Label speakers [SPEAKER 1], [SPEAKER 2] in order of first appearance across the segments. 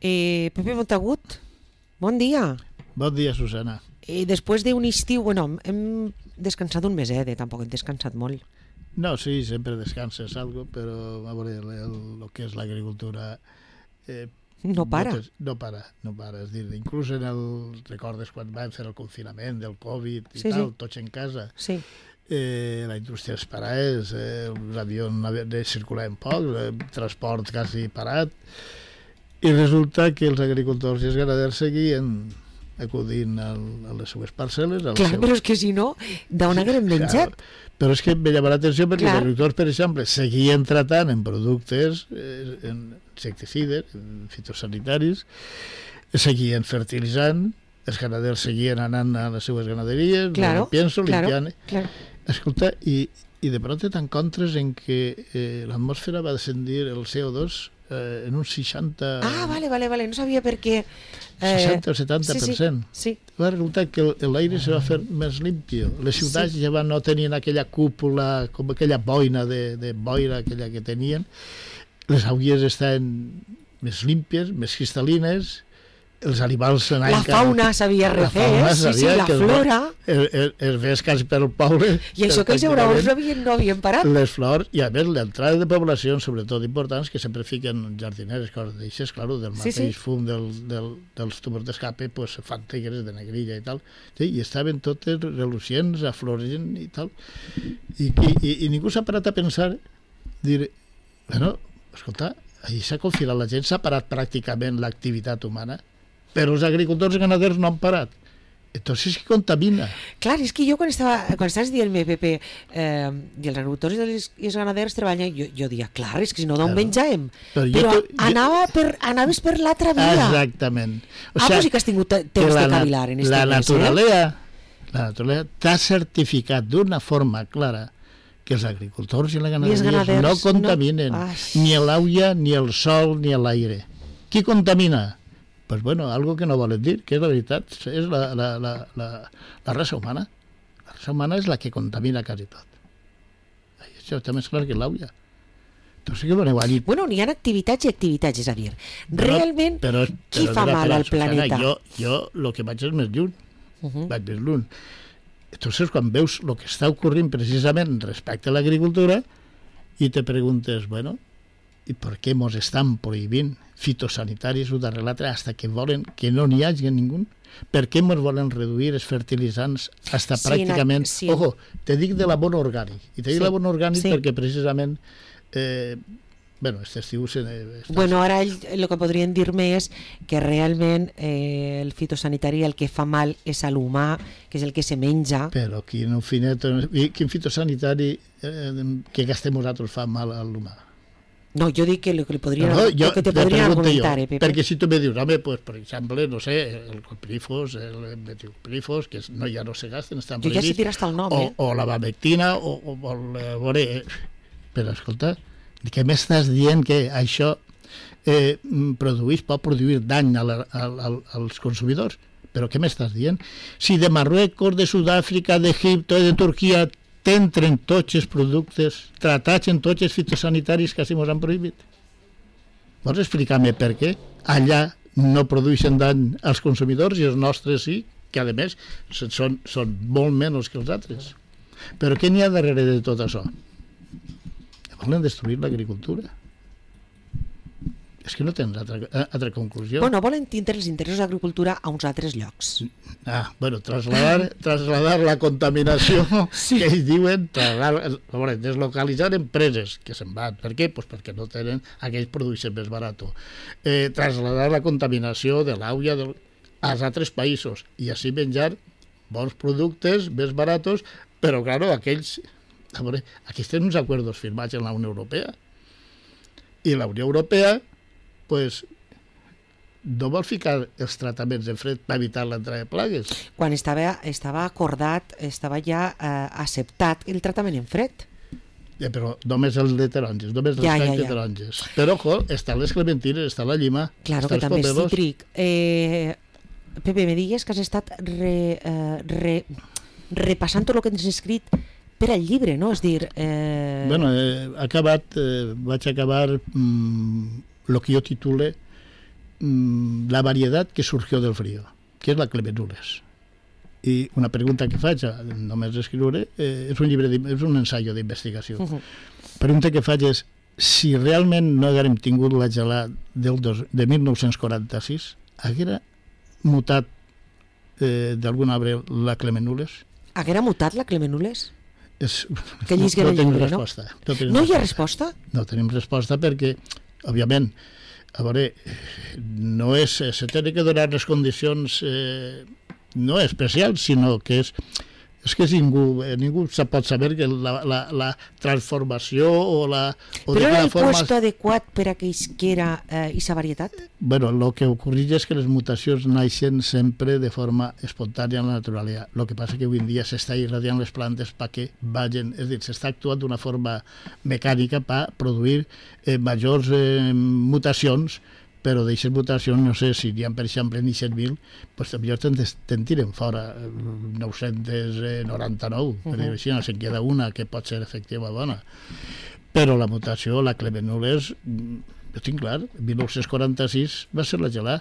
[SPEAKER 1] Pepe Montagut, bon dia.
[SPEAKER 2] Bon dia, Susana.
[SPEAKER 1] Després d'un estiu, hem descansat un meset, tampoc hem descansat molt.
[SPEAKER 2] No, sí, sempre descanses algo, però a veure, el que és l'agricultura...
[SPEAKER 1] No para.
[SPEAKER 2] No para. És dir, inclús recordes quan vam fer el confinament del Covid i
[SPEAKER 1] Sí,
[SPEAKER 2] tal,
[SPEAKER 1] sí.
[SPEAKER 2] tots en casa,
[SPEAKER 1] Sí.
[SPEAKER 2] la indústria es parés, els avions circulaven poc, el transport quasi parat, i resulta que els agricultors i els ganaders seguien acudint a les seues parcel·les.
[SPEAKER 1] Clar, però és que si no, d'on haguem menjat?
[SPEAKER 2] Però és que em llama l'atenció perquè
[SPEAKER 1] Clar.
[SPEAKER 2] els agricultors, per exemple, seguien tratant en productes, en insecticides, en fitosanitaris, seguien fertilitzant, els ganaders seguien anant a les seues ganaderies,
[SPEAKER 1] Claro,
[SPEAKER 2] limpiant.
[SPEAKER 1] claro.
[SPEAKER 2] Escolta, i de pronto t'encontres en que l'atmosfera va descendir el CO2 en un 60...
[SPEAKER 1] Ah, vale, no sabia per què...
[SPEAKER 2] 60 o 70%.
[SPEAKER 1] Sí.
[SPEAKER 2] Va resultar que l'aire se va fer més limpio. Les ciutats ja no tenien aquella cúpula, com aquella boina de boira aquella que tenien. Les aigües estaven més límpies, més cristal·lines, els animals
[SPEAKER 1] La fauna sabia refer, la flora...
[SPEAKER 2] Es ves quasi per el poble.
[SPEAKER 1] I això que els llauraors no havien parat.
[SPEAKER 2] Les flors, i a més l'entrada de poblacions, sobretot importants, que sempre fiquen jardineres, coses d'aixes, claro, del mateix fum dels tubos d'escape, pues, fan tigres de negrilla i tal, sí, i estaven totes relucients, aflorent i tal, i ningú s'ha parat a pensar, dir, bueno, escolta, ahir s'ha confinat la gent, s'ha parat pràcticament l'activitat humana, però els agricultors i ganaders no han parat. Entonces sí contamina.
[SPEAKER 1] Clar, és que jo quan estaves dient-me, Pepe, i els agricultors i els ganaders treballen, jo deia, clar, és que si no d'on menjàvem. Però anaves per l'altra via.
[SPEAKER 2] Exactament.
[SPEAKER 1] Però sí que has tingut temps de cavilar en
[SPEAKER 2] la naturalesa t'ha certificat d'una forma clara que els agricultors i les ganaderies no contaminen ni l'aigua, ni el sol, ni l'aire. Qui contamina? Pues bueno, algo que no volen dir, que és la veritat, és la raça humana. La raça humana és la que contamina quasi tot. Això està més clar que l'aigua. Entonces, què voleu dir?
[SPEAKER 1] Bueno, n'hi ha activitats i activitats, és a dir, realment, qui fa mal al planeta?
[SPEAKER 2] Jo el que vaig és més lluny, vaig més lluny. Entonces, quan veus el que està ocorrint precisament respecte a l'agricultura, i te preguntes, bueno, i per què mos estan prohibint fitosanitaris o darrere l'altre hasta que volen que no n'hi hagi ningú? Per què mos volen reduir els fertilitzants hasta pràcticament... Ojo, te dic de l'abono orgànic. I te dic l'abono orgànic perquè precisament... Bueno, aquest estiu...
[SPEAKER 1] Bueno, ara el que podrien dir-me és que realment el fitosanitari el que fa mal és a l'humà, que és el que se menja.
[SPEAKER 2] Però quin fitosanitari que gastem nosaltres fa mal a l'humà?
[SPEAKER 1] No, jo dic que el que te podrien argumentar, Pepe.
[SPEAKER 2] Perquè si tu me dius, home, pues, per exemple, no sé, el coprífos, el metilcoprífos, que ja no se gasten, estan prohibits.
[SPEAKER 1] Jo ja sé dir hasta el nom,
[SPEAKER 2] o la bamectina, però escolta, què m'estàs dient que això pot produir dany als consumidors? Però què m'estàs dient? Si de Marruecos, de Sud-àfrica, d'Egipte i de Turquia t'entren tots els productes tratats en tots els fitosanitaris que així mos han prohibit. Vols explicar-me per què allà no produeixen dany als consumidors i els nostres sí, que a més són molt menys que els altres? Però què n'hi ha darrere de tot això? Volen destruir l'agricultura. És que no tens altra conclusió.
[SPEAKER 1] Bueno, volen tindre els interessos d'agricultura a uns altres llocs.
[SPEAKER 2] Bueno, trasladar la contaminació que ells diuen, deslocalitzar empreses que se'n van. Per què? Pues perquè no tenen, aquells produeixen més barat. Trasladar la contaminació de l'aigua als altres països i així menjar bons productes més barats, però claro, aquells tenen uns acords firmats en la Unió Europea i la Unió Europea pues no vol ficar els tractaments en fred per evitar l'entrada de plagues.
[SPEAKER 1] Quan estava acordat, estava ja acceptat el tractament en fred.
[SPEAKER 2] Però només el de taronges, només els cacs de taronges. Però, ojo, estan les clementines, està la llima.
[SPEAKER 1] Claro que també és cítric. Pepe, me digues que has estat repassant tot el que ens has escrit per al llibre, no? És dir...
[SPEAKER 2] Bueno, vaig acabar el que jo titule la variedad que surgió del frío, que és la Clemenules. I una pregunta que faig, només escriure, és un ensaio d'investigació. Pregunta que faig és si realment no haguérem tingut la gelada de 1946, haguera mutat d'algun arbre la Clemenules?
[SPEAKER 1] Haguera mutat la Clemenules?
[SPEAKER 2] No tenim resposta.
[SPEAKER 1] No hi ha resposta?
[SPEAKER 2] No tenim resposta perquè, òbviament, a veure, se tenen que donar les condicions no especials, sinó que és que ningú pot saber que la transformació
[SPEAKER 1] Però era el puesto adequat per a que isquera aquesta varietat?
[SPEAKER 2] Bueno, el que ocorreix és que les mutacions naixen sempre de forma espontània en la naturalesa. El que passa que avui en dia s'està irradiant les plantes perquè vagin, és a dir, s'està actuant d'una forma mecànica per produir majors mutacions, però d'aquestes mutacions, no sé, si n'hi ha, per exemple, ni 100.000, doncs potser te'n tiren fora 999, per dir-ho així, no se'n queda una que pot ser efectiva bona. Però la mutació, la Clemenules, jo tinc clar, 1946 va ser la gelada.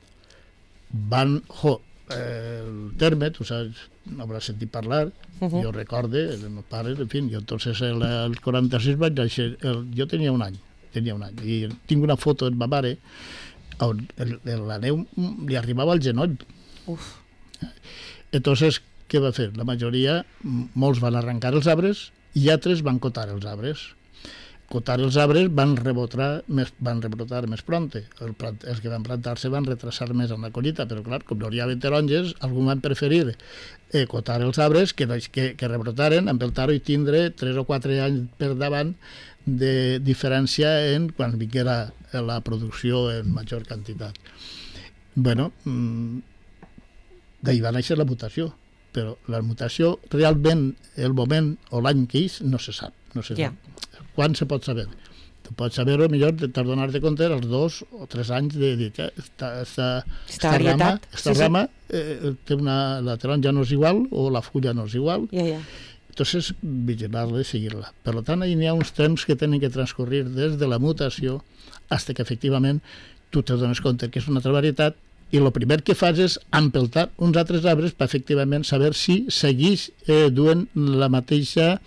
[SPEAKER 2] El terme, tu saps, no hauràs sentit parlar, jo recorde, els meus pares, en fi, jo entonces el 46 vaig néixer, jo tenia un any, i tinc una foto de ma mare on la neu li arribava al genoll. Entonces, què va fer? La majoria, molts van arrencar els arbres i altres van cotar els arbres. Cotar els arbres van rebrotar més pronte. Els que van plantar-se van retrasar més en la collita, però clar, com no hi havia taronges, alguns van preferir cotar els arbres que rebrotaren, empeltar-ho i tindre 3 o 4 anys per davant de diferència en quan vinguera la producció en major quantitat. Bueno, d'ahir va néixer la mutació, però la mutació realment, el moment o l'any que és, no se sap. Quan se pot saber? Tu pots saber-ho millor de donar-te compte als 2 o 3 anys de dir que esta rama té la taronja no és igual o la fulla no és igual. Entonces, vigilar-la i seguir-la. Per tant, hi ha uns temps que tenen que transcorrir des de la mutació fins que efectivament tu te dones compte que és una altra varietat i el primer que fas és empeltar uns altres arbres per efectivament saber si segueix duent les mateixes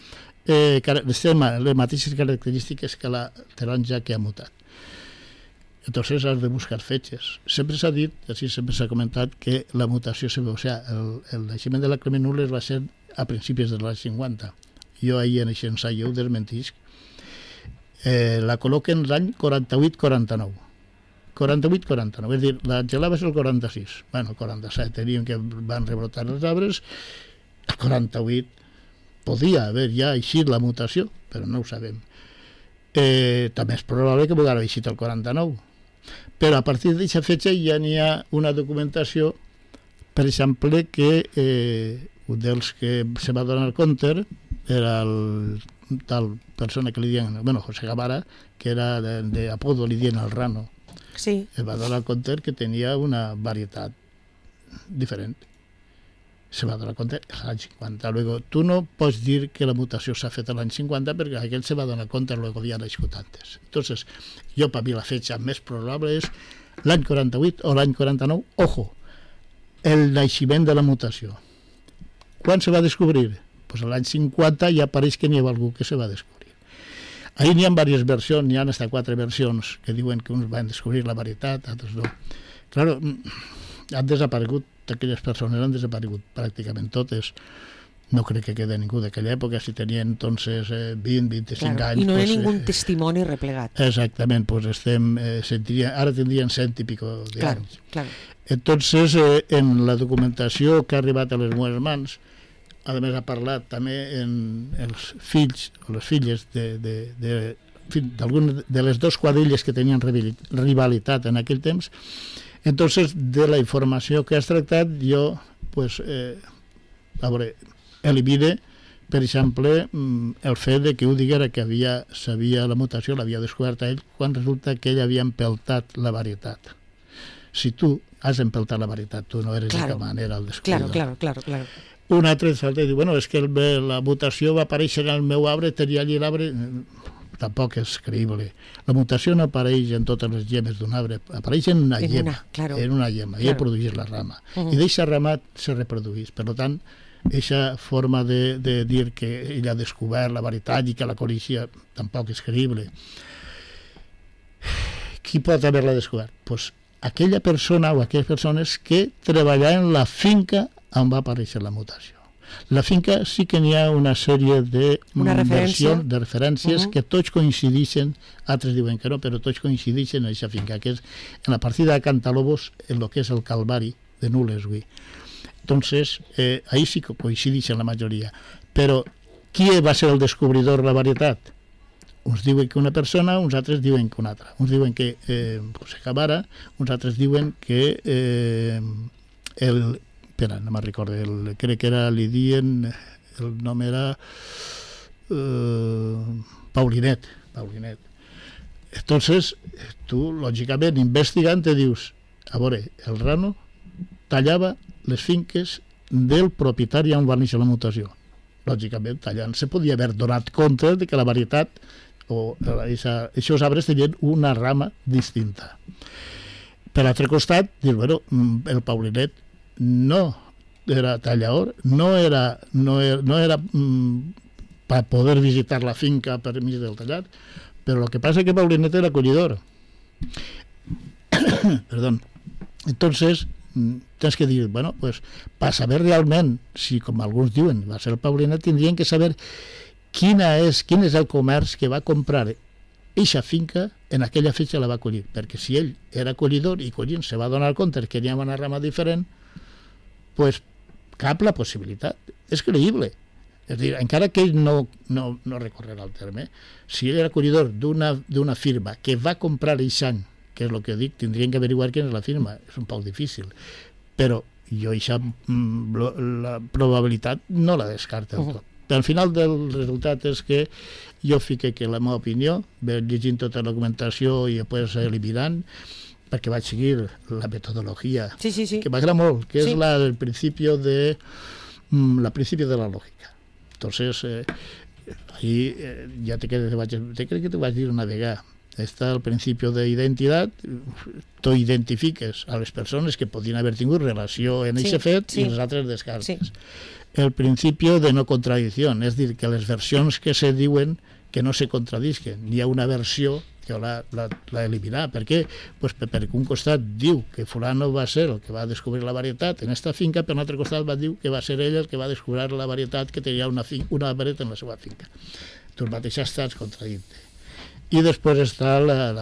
[SPEAKER 2] característiques que la taronja que ha mutat. Entonces has de buscar fetges. Sempre s'ha dit, així sempre s'ha comentat, que la mutació se veu. O sigui, el naixement de la Clemenules va ser a principis dels anys 50. Jo ahir en aquest ensaio ho desmentisc. La col·loquen l'any 48-49. 48-49, és dir, la gelada va ser el 46. Bueno, el 47 teníem que van rebrotar els arbres, el 48 podia haver ja eixit la mutació, però no ho sabem. També és probable que pugui haver eixit el 49. Però a partir d'aquesta fetge ja n'hi ha una documentació, per exemple, que un dels que se va donar compte era el tal persona que li diuen, José Gavara, que era d'apodo, li diuen el Rano.
[SPEAKER 1] Sí.
[SPEAKER 2] Es va donar compte que tenia una varietat diferent. Se va donar compte als anys 50. Luego, tu no pots dir que la mutació s'ha fet l'any 50 perquè aquell se va donar compte luego havia nascut antes. Entonces, jo per mi la fetge més probable és l'any 48 o l'any 49. Ojo, el naixement de la mutació. Quan se va descobrir? Pues l'any 50 ja pareix que n'hi ha algú que se va descobrir. Ahí n'hi ha diverses versions, n'hi ha hasta 4 versions que diuen que uns van descobrir la varietat, altres no. Claro, han desaparegut, aquelles persones han desaparegut pràcticament totes. No crec que quede ningú d'aquella època, si tenien entonces 20-25 anys.
[SPEAKER 1] I no hi ha ningú testimoni replegat.
[SPEAKER 2] Exactament, pues ara tindrien 100 i pico d'anys.
[SPEAKER 1] Claro.
[SPEAKER 2] Entonces, en la documentació que ha arribat a les meves mans, a més ha parlat també en els fills o les filles d'algunes de les dues quadrilles que tenien rivalitat en aquell temps. Entonces, de la informació que has tractat, jo elimine, per exemple, el fet de que ho diguera que sabia la mutació, l'havia descobert a ell, quan resulta que ell havia empeltat la varietat. Si tu has empeltat la varietat, tu no eres de cap manera el descobridor.
[SPEAKER 1] Claro.
[SPEAKER 2] Un altre salta i diu, és que la mutació va aparèixer en el meu arbre, tenia allí l'arbre. tampoc és creïble. La mutació no apareix en totes les llemes d'un arbre, apareix en una llema, en una llema, i produeix la rama. I d'aquesta rama se reprodueix. Per tant, aquesta forma de dir que ell ha descobert la veritat i que la coneixia tampoc és creïble. Qui pot haver-la descobert? Pues aquella persona o aquelles persones que treballaven la finca on va aparèixer la mutació. La finca sí que n'hi ha una sèrie de referències que tots coincideixen, altres diuen que no, però tots coincideixen en aquesta finca, que és en la partida de Cantalobos, en el que és el Calvari de Nules. Entonces, ahí sí que coincideixen la majoria. Però qui va ser el descobridor de la varietat? Uns diuen que una persona, uns altres diuen que una altra. Uns diuen que José Cavara, uns altres diuen que espera, no me'n recordo, crec que era, li diuen, el nom era Paulinet. Entonces, tu, lògicament, investigant, te dius, a veure, el Rano tallava les finques del propietari on va néixer la mutació. Lògicament, tallant se podia haver donat compte de que la varietat o aquests arbres tenien una rama distinta. Per l'altre costat, dius, bueno, el Paulinet no era tallador, no era per poder visitar la finca per mig del tallat, però el que passa és que Paulinet era collidor. Perdón. Entonces, tens que dir, bueno, pues, per saber realment, si com alguns diuen va ser el Paulinet, tindrien que saber quin és el comerç que va comprar eixa finca en aquella fetge la va collir, perquè si ell era collidor i collint se va donar compte que hi havia una rama diferent, pues cap la possibilitat. És creïble. És dir, encara que ell no recorrerà el terme, si ell era collidor d'una firma que va comprar eixa any, que és el que dic, tindrien que averiguar quina és la firma, és un poc difícil, però jo eixa la probabilitat no la descarto del tot. Al final del resultat és que jo fique que la meva opinió, llegint tota la documentació i després eliminant, perquè vaig seguir la metodologia que m'agrada molt, que és el principi de la lògica. Entonces, ahí ja crec que te vaig dir una vegada, està el principi d'identitat, tu identifiques a les persones que podien haver tingut relació en aquest fet i les altres descartes. El principi de no contradicció, és dir, que les versions que se diuen que no se contradisquen. Hi ha una versió que l'ha eliminat. Per què? Pues perquè un costat diu que fulano va ser el que va descobrir la varietat en esta finca, per l'altre costat va dir que va ser ell el que va descobrir la varietat que tenia una varietat en la seva finca. Tu mateix estàs contradint-te. I després està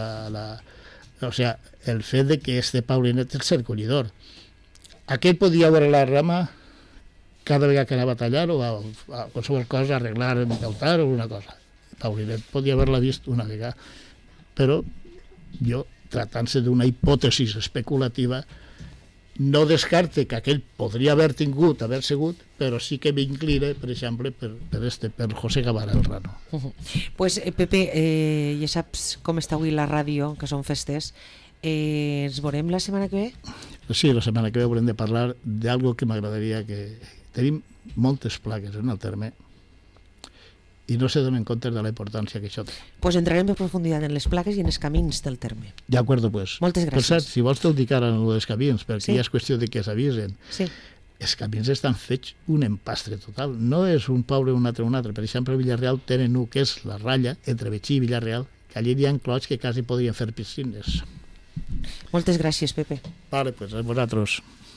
[SPEAKER 2] el fet de que este Paulinet és el collidor. Aquell podia veure la rama cada vegada que anava a tallar o a qualsevol cosa, arreglar, engaltar o una cosa. Paulinet podia haver-la vist una vegada, però jo, tractant-se d'una hipòtesi especulativa, no descarte que aquell podria haver sigut, però sí que m'incline, per exemple, per José Cavara, el Rano.
[SPEAKER 1] Pues, Pepe, ja saps com està avui la ràdio, que són festes. Ens veurem la setmana que ve?
[SPEAKER 2] Sí, la setmana que ve haurem de parlar d'algo que m'agradaria que... Tenim moltes plagues en el terme i no se donen compte de la importància que això té.
[SPEAKER 1] Pues entrarem en profunditat en les plagues i en els camins del terme.
[SPEAKER 2] D'acord, pues.
[SPEAKER 1] Moltes gràcies.
[SPEAKER 2] Per cert, si vols te'l dic ara en els camins, perquè ja és qüestió de que s'avisen.
[SPEAKER 1] Sí.
[SPEAKER 2] Els camins estan fets un empastre total. No és un poble un altre. Per exemple, a Villarreal tenen un que és la ratlla entre Betxí i Villarreal, que allí hi ha clots que quasi podrien fer piscines.
[SPEAKER 1] Moltes gràcies, Pepe.
[SPEAKER 2] Vale, pues a vosaltres.